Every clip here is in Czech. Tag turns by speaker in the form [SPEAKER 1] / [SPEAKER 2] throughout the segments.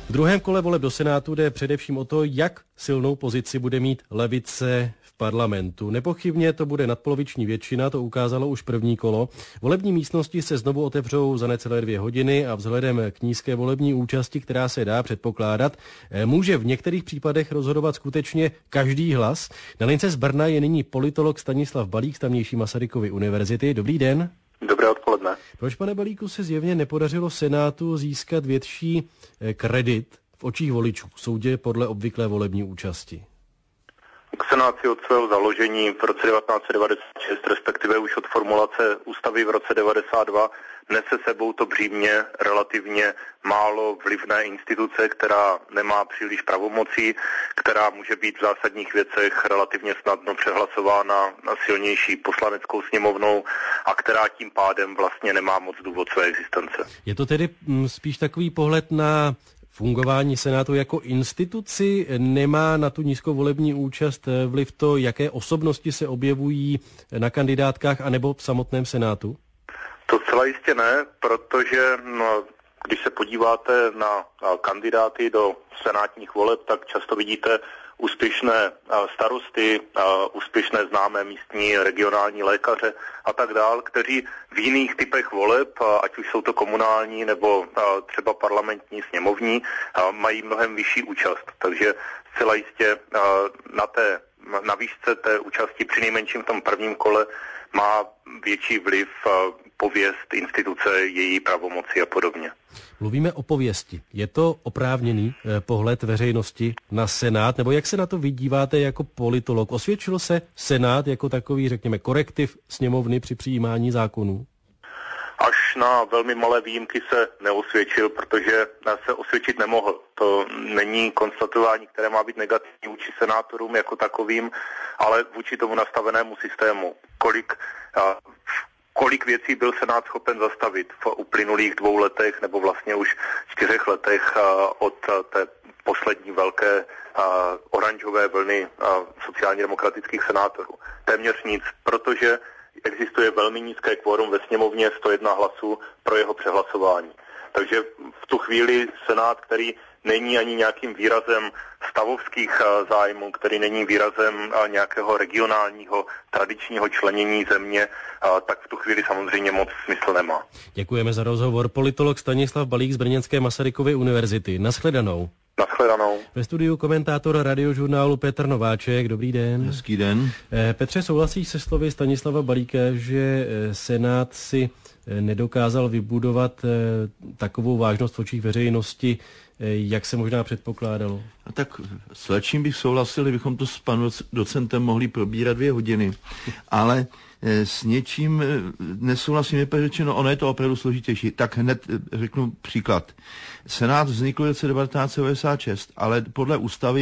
[SPEAKER 1] V druhém kole voleb do Senátu jde především o to, jak silnou pozici bude mít levice v parlamentu. Nepochybně to bude nadpoloviční většina, to ukázalo už první kolo. Volební místnosti se znovu otevřou za necelé 2 hodiny a vzhledem k nízké volební účasti, která se dá předpokládat, může v některých případech rozhodovat skutečně každý hlas. Na lince z Brna je nyní politolog Stanislav Balík z tamnější Masarykovy univerzity. Dobrý den.
[SPEAKER 2] Dobré odpoledne.
[SPEAKER 1] Proč, pane Balíku, se zjevně nepodařilo Senátu získat větší kredit v očích voličů, soudě podle obvyklé volební účasti?
[SPEAKER 2] Senát si od svého založení v roce 1996, respektive už od formulace ústavy v roce 1992, nese sebou to břímě relativně málo vlivné instituce, která nemá příliš pravomocí, která může být v zásadních věcech relativně snadno přehlasována na silnější poslaneckou sněmovnou a která tím pádem vlastně nemá moc důvod své existence.
[SPEAKER 1] Je to tedy spíš takový pohled na fungování Senátu jako instituci? Nemá na tu nízkou volební účast vliv to, jaké osobnosti se objevují na kandidátkách anebo v samotném Senátu?
[SPEAKER 2] To zcela jistě ne, protože když se podíváte na kandidáty do senátních voleb, tak často vidíte úspěšné starosty, úspěšné známé místní regionální lékaře a tak dál, kteří v jiných typech voleb, ať už jsou to komunální nebo třeba parlamentní, sněmovní, mají mnohem vyšší účast. Takže zcela jistě na výšce té účasti přinejmenším v tom prvním kole má větší vliv pověst instituce, její pravomoci a podobně.
[SPEAKER 1] Mluvíme o pověsti. Je to oprávněný pohled veřejnosti na Senát, nebo jak se na to vydíváte jako politolog? Osvědčil se Senát jako takový, řekněme, korektiv sněmovny při přijímání zákonů?
[SPEAKER 2] Až na velmi malé výjimky se neosvědčil, protože se osvědčit nemohl. To není konstatování, které má být negativní vůči senátorům jako takovým, ale vůči tomu nastavenému systému. Kolik věcí byl Senát schopen zastavit v uplynulých 2 letech nebo vlastně už 4 letech od té poslední velké oranžové vlny sociálně demokratických senátorů. Téměř nic, protože existuje velmi nízké kvórum ve sněmovně 101 hlasů pro jeho přehlasování. Takže v tu chvíli Senát, který není ani nějakým výrazem stavovských zájmů, který není výrazem nějakého regionálního tradičního členění země, tak v tu chvíli samozřejmě moc smysl nemá.
[SPEAKER 1] Děkujeme za rozhovor. Politolog Stanislav Balík z brněnské Masarykovy univerzity. Nashledanou.
[SPEAKER 2] Nashledanou.
[SPEAKER 1] Ve studiu komentátor Radiožurnálu Petr Nováček. Dobrý den.
[SPEAKER 3] Hezký den.
[SPEAKER 1] Petře, souhlasíš se slovy Stanislava Balíka, že Senát si nedokázal vybudovat takovou vážnost v očích veřejnosti, jak se možná předpokládalo?
[SPEAKER 3] A tak s lečím bych souhlasil, kdybychom to s panem docentem mohli probírat 2 hodiny, ale s něčím nesouhlasím, je řečeno, ono je to opravdu složitější. Tak hned řeknu příklad. Senát vznikl v roce 1996, ale podle ústavy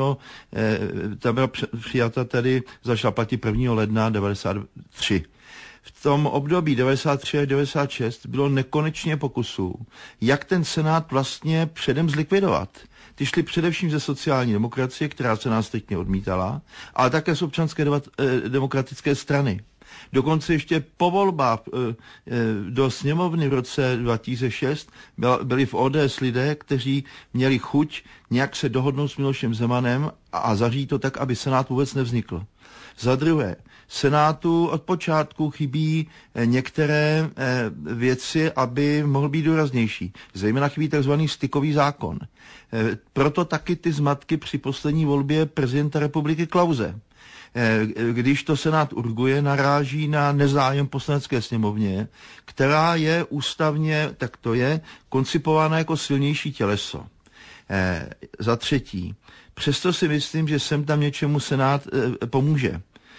[SPEAKER 3] ta byla přijata tady, začala platit 1. ledna 1993. V tom období 93 až 96 bylo nekonečně pokusů, jak ten Senát vlastně předem zlikvidovat. Ty šly především ze sociální demokracie, která se nás teď odmítala, ale také z občanské demokratické strany. Dokonce ještě po volbách do sněmovny v roce 2006 byli v ODS lidé, kteří měli chuť nějak se dohodnout s Milošem Zemanem a zařídit to tak, aby Senát vůbec nevznikl. Za druhé, Senátu od počátku chybí některé věci, aby mohl být důraznější. Zejména chybí tzv. Stykový zákon. Proto taky ty zmatky při poslední volbě prezidenta republiky Klause. Když to Senát urguje, naráží na nezájem poslanecké sněmovně, která je ústavně, tak to je, koncipována jako silnější těleso. Za třetí, přesto si myslím, že sem tam něčemu Senát pomůže.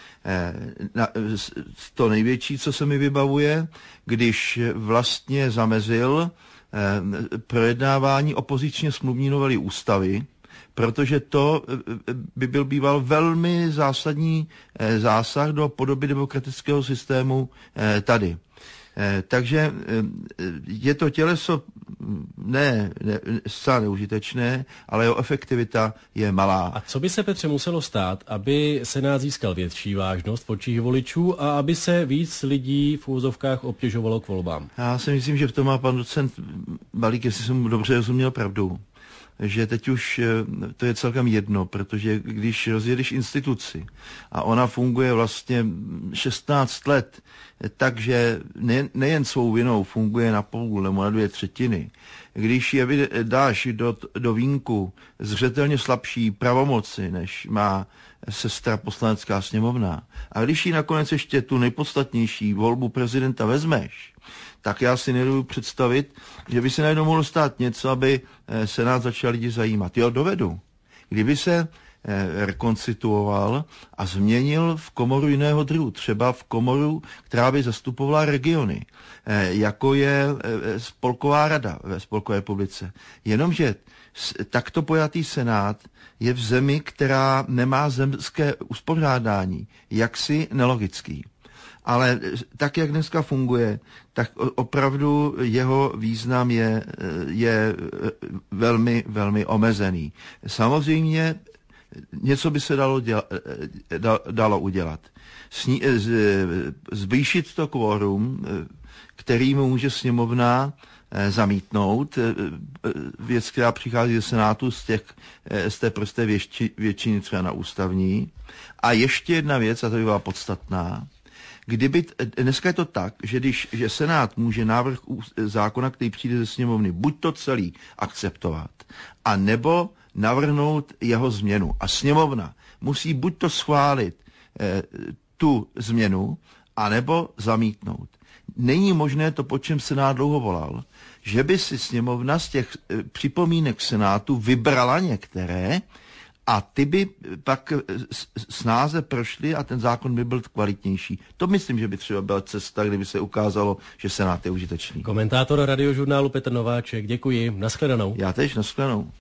[SPEAKER 3] To největší, co se mi vybavuje, když vlastně zamezil projednávání opozičně smluvní novely ústavy, protože to by byl býval velmi zásadní zásah do podoby demokratického systému tady. Takže je to těleso ne zcela neužitečné, ale jeho efektivita je malá.
[SPEAKER 1] A co by se, Petře, muselo stát, aby Senát získal větší vážnost v očích voličů a aby se víc lidí v úvozovkách obtěžovalo k volbám?
[SPEAKER 3] Já si myslím, že v tom má pan docent Balík, jestli jsem mu dobře rozuměl, pravdu. že teď už to je celkem jedno, protože když rozjedeš instituci a ona funguje vlastně 16 let, takže nejen svou vinou funguje na půl nebo na 2/3, když je dáš do vínku zřetelně slabší pravomoci, než má sestra Poslanecká sněmovna, a když jí nakonec ještě tu nejpodstatnější volbu prezidenta vezmeš, tak já si nedovedu představit, že by se najednou mohlo stát něco, aby Senát začal lidi zajímat. Jo, dovedu. Kdyby se rekonstituoval a změnil v komoru jiného druhu, třeba v komoru, která by zastupovala regiony, jako je spolková rada ve Spolkové republice. Jenomže takto pojatý Senát je v zemi, která nemá zemské uspořádání, jaksi nelogický. Ale tak, jak dneska funguje, tak opravdu jeho význam je velmi, velmi omezený. Samozřejmě něco by se dalo udělat. Zvýšit to kvorum, kterým může sněmovna zamítnout, věc, která přichází ze Senátu z té prosté většiny třeba na ústavní. A ještě jedna věc, a to by byla podstatná, dneska je to tak, že Senát může návrh zákona, který přijde ze sněmovny, buď to celý akceptovat, a nebo navrhnout jeho změnu. A sněmovna musí buď to schválit tu změnu, anebo zamítnout. Není možné to, po čem Senát dlouho volal, že by si sněmovna z těch připomínek Senátu vybrala některé a ty by pak snáze prošly a ten zákon by byl kvalitnější. To myslím, že by třeba byla cesta, kdyby se ukázalo, že Senát je užitečný.
[SPEAKER 1] Komentátor Radiožurnálu Petr Nováček, děkuji. Nashledanou.
[SPEAKER 3] Já tež, nashledanou.